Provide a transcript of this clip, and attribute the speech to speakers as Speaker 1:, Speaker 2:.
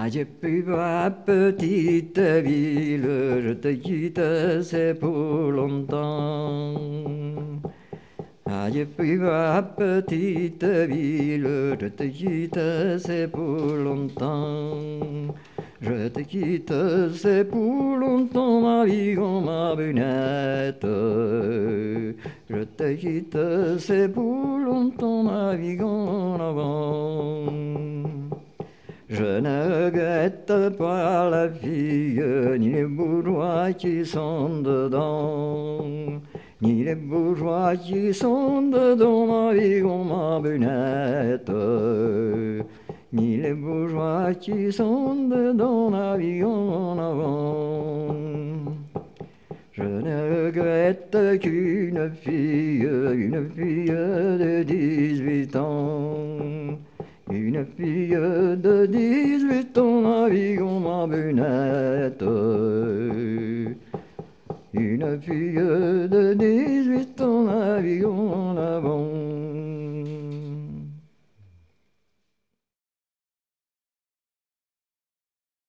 Speaker 1: j'ai pu ma petite ville, je te quitte, c'est pour longtemps. Ah, j'ai pu ma petite ville, je te quitte, c'est pour longtemps. Je te quitte, c'est pour longtemps, ma vie, ma brunette. Je te quitte, c'est pour longtemps, ma vie, en avant. Je ne regrette pas la fille, ni les bourgeois qui sont dedans, ni les bourgeois qui sont dedans, ma vie, ma brunette, ni les bourgeois qui sont dedans, ma vie, en avant. Je ne regrette une fille de 18 ans. Une fille de 18 ans, ma vie, ma brunette. Une fille de 18 ans, ma vie, en avant.